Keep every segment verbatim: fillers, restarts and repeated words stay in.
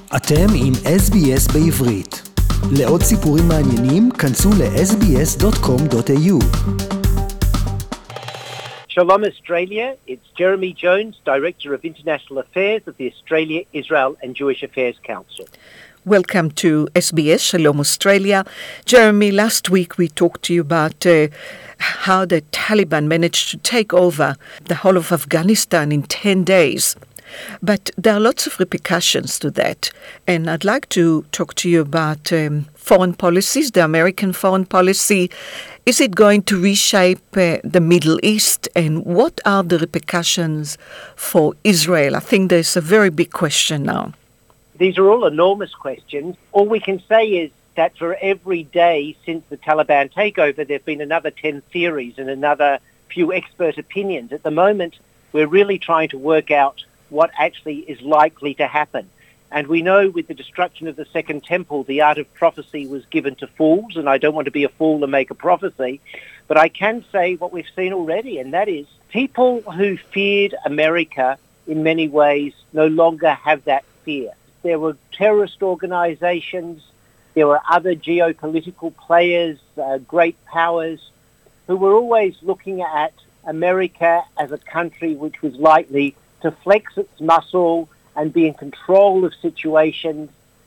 אתם עם אס בי אס בעברית. לעוד סיפורים מעניינים, כנסו ל-אס בי אס דוט קום דוט איי יו. Shalom Australia, it's Jeremy Jones, Director of International Affairs of the Australia, Israel and Jewish Affairs Council. Welcome to S B S Shalom Australia. Jeremy, last week we talked to you about uh, how the Taliban managed to take over the whole of Afghanistan in ten days. But there are lots of repercussions to that. And I'd like to talk to you about um, foreign policies, the American foreign policy. Is it going to reshape uh, the Middle East? And what are the repercussions for Israel? I think there's a very big question now. These are all enormous questions. All we can say is that for every day since the Taliban takeover, there have been another ten theories and another few expert opinions. At the moment, we're really trying to work out what actually is likely to happen. And we know with the destruction of the Second Temple, the art of prophecy was given to fools, and I don't want to be a fool and make a prophecy, but I can say what we've seen already, and that is people who feared America in many ways no longer have that fear. There were terrorist organizations, there were other geopolitical players, uh, great powers, who were always looking at America as a country which was likely to flex its muscle and be in control of situations.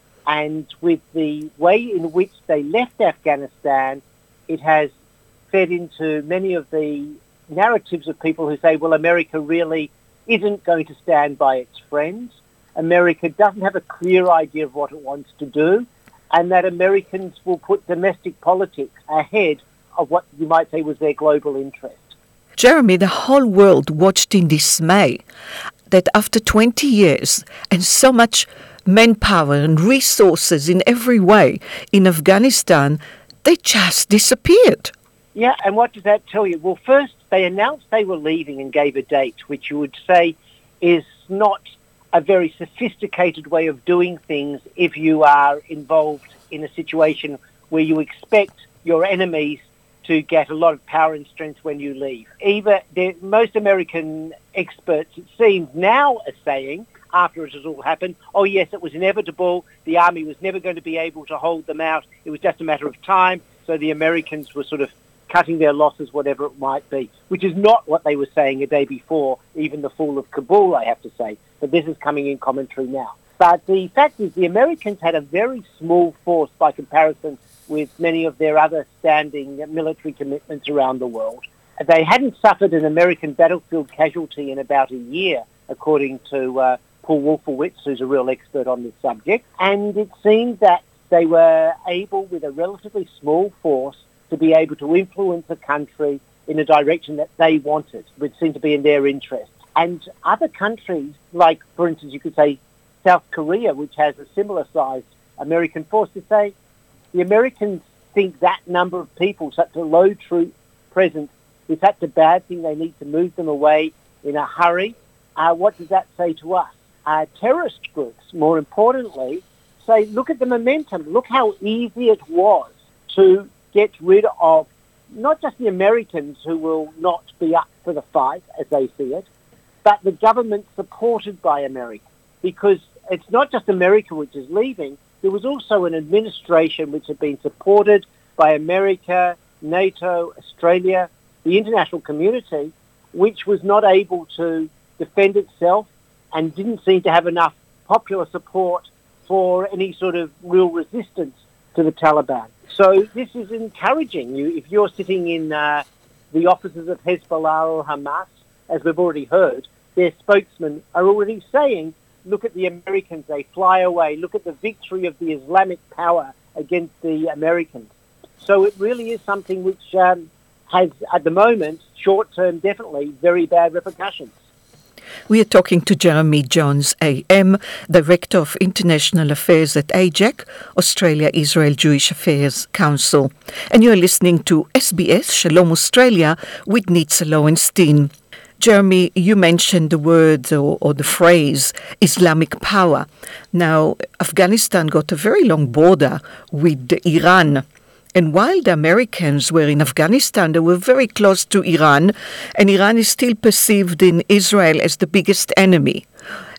And with the way in which they left Afghanistan, it has fed into many of the narratives of people who say, well, America really isn't going to stand by its friends. America doesn't have a clear idea of what it wants to do, and that Americans will put domestic politics ahead of what you might say was their global interest. Jeremy, the whole world watched in dismay that after twenty years and so much manpower and resources in every way in Afghanistan, they just disappeared. Yeah, and what does that tell you? Well, first, they announced they were leaving and gave a date, which you would say is not a very sophisticated way of doing things if you are involved in a situation where you expect your enemies to get a lot of power and strength when you leave. Even the, most American experts, it seems, now are saying, after it has all happened, oh yes, it was inevitable, the army was never going to be able to hold them out, it was just a matter of time, so the Americans were sort of cutting their losses, whatever it might be, which is not what they were saying a day before, even the fall of Kabul, I have to say, but this is coming in commentary now. But the fact is the Americans had a very small force by comparison with many of their other standing military commitments around the world. They hadn't suffered an American battlefield casualty in about a year, according to uh, Paul Wolfowitz, who's a real expert on this subject. And it seemed that they were able, with a relatively small force, to be able to influence the country in a direction that they wanted, which seemed to be in their interest. And other countries, like, for instance, you could say South Korea, which has a similar sized American force, to say, the Americans think that number of people, such a low troop presence, is such a bad thing they need to move them away in a hurry. Uh, what does that say to us? Uh, terrorist groups, more importantly, say, look at the momentum. Look how easy it was to get rid of not just the Americans who will not be up for the fight, as they see it, but the government supported by America. Because it's not just America which is leaving, there was also an administration which had been supported by America, NATO, Australia, the international community, which was not able to defend itself and didn't seem to have enough popular support for any sort of real resistance to the Taliban. So this is encouraging you. If you're sitting in uh, the offices of Hezbollah or Hamas, as we've already heard, their spokesmen are already saying, look at the Americans, they fly away. Look at the victory of the Islamic power against the Americans. So it really is something which um, has, at the moment, short-term, definitely, very bad repercussions. We are talking to Jeremy Jones, A M, Director of International Affairs at A J A C, Australia Israel Jewish Affairs Council. And you're listening to S B S Shalom Australia with Nitza Lowenstein. Jeremy, you mentioned the word or, or the phrase Islamic power. Now, Afghanistan got a very long border with Iran. And while the Americans were in Afghanistan, they were very close to Iran, and Iran is still perceived in Israel as the biggest enemy.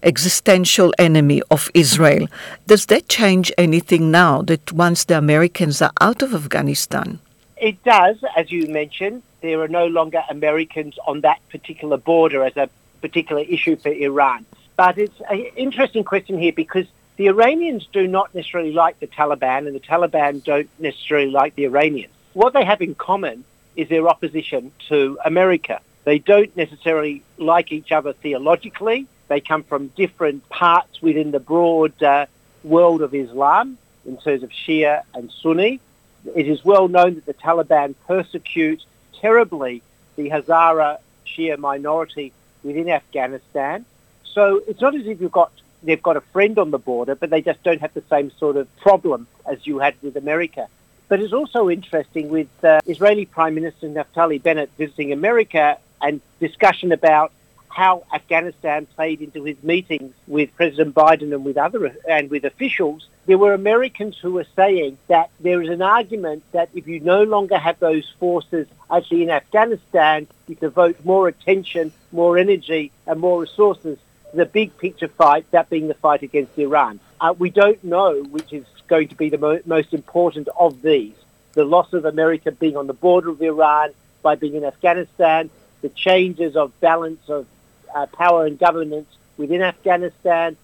existential enemy of Israel. Does that change anything now that once the Americans are out of Afghanistan? It does, as you mentioned. There are no longer Americans on that particular border as a particular issue for Iran. But it's an interesting question here because the Iranians do not necessarily like the Taliban and the Taliban don't necessarily like the Iranians. What they have in common is their opposition to America. They don't necessarily like each other theologically. They come from different parts within the broad uh, world of Islam in terms of Shia and Sunni. It is well known that the Taliban persecute terribly the Hazara Shia minority within Afghanistan. So it's not as if you've got they've got a friend on the border, but they just don't have the same sort of problem as you had with America. But it's also interesting with uh, Israeli Prime Minister Naftali Bennett visiting America and discussion about how Afghanistan played into his meetings with President Biden and with other and with officials. There were Americans who were saying that there is an argument that if you no longer have those forces actually in Afghanistan, you devote more attention, more energy and more resources to the big picture fight, that being the fight against Iran. Uh, we don't know which is going to be the mo- most important of these. The loss of America being on the border of Iran by being in Afghanistan, the changes of balance of uh, power and governance within Afghanistan,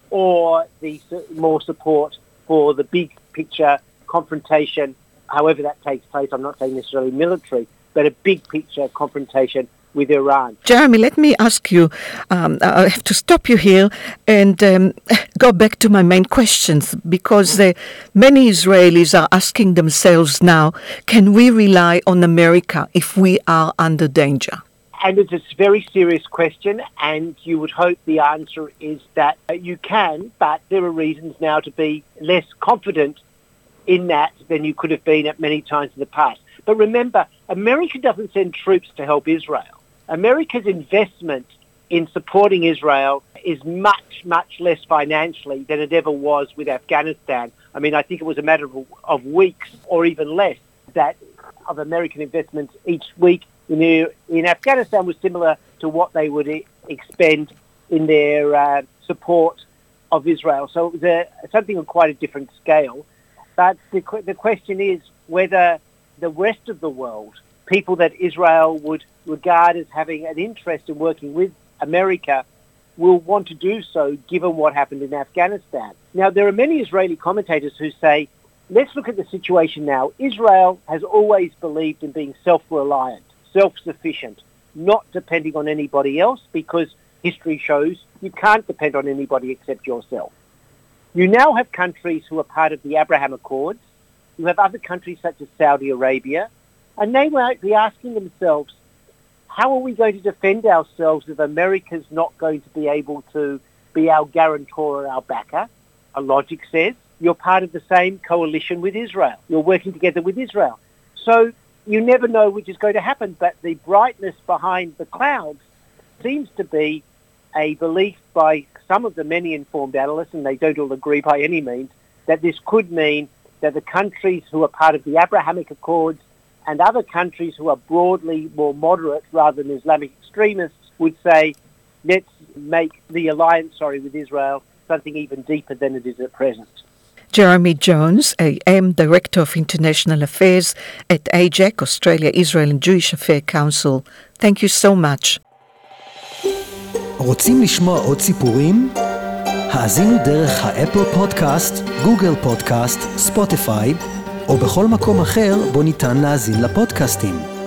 or the more support for the big picture confrontation, however that takes place. I'm not saying necessarily military, but a big picture confrontation with Iran. Jeremy, let me ask you, um, I have to stop you here and um, go back to my main questions, because uh, many Israelis are asking themselves now, can we rely on America if we are under danger? And it's a very serious question, and you would hope the answer is that you can, but there are reasons now to be less confident in that than you could have been at many times in the past. But remember, America doesn't send troops to help Israel. America's investment in supporting Israel is much, much less financially than it ever was with Afghanistan. I mean, I think it was a matter of, of weeks or even less that of American investments each week in, the, in Afghanistan was similar to what they would e- expend in their uh, support of Israel. So it was a, something on quite a different scale. But the, the question is whether the rest of the world, people that Israel would regard as having an interest in working with America, will want to do so given what happened in Afghanistan. Now, there are many Israeli commentators who say, let's look at the situation now. Israel has always believed in being self-reliant, self-sufficient, not depending on anybody else, because history shows you can't depend on anybody except yourself. You now have countries who are part of the Abraham Accords. You have other countries such as Saudi Arabia, and they might be asking themselves, how are we going to defend ourselves if America's not going to be able to be our guarantor or our backer? A logic says you're part of the same coalition with Israel. You're working together with Israel. So you never know which is going to happen, but the brightness behind the clouds seems to be a belief by some of the many informed analysts, and they don't all agree by any means, that this could mean that the countries who are part of the Abrahamic Accords and other countries who are broadly more moderate rather than Islamic extremists would say, let's make the alliance, sorry, with Israel something even deeper than it is at present. Jeremy Jones, A M Director of International Affairs at A J A C, Australia, Israel and Jewish Affairs Council. Thank you so much. רוצים לשמוע עוד סיפורים? האזינו דרך האפל פודקאסט, גוגל פודקאסט, ספוטיפיי, או בכל מקום אחר בו ניתן להאזין לפודקאסטים.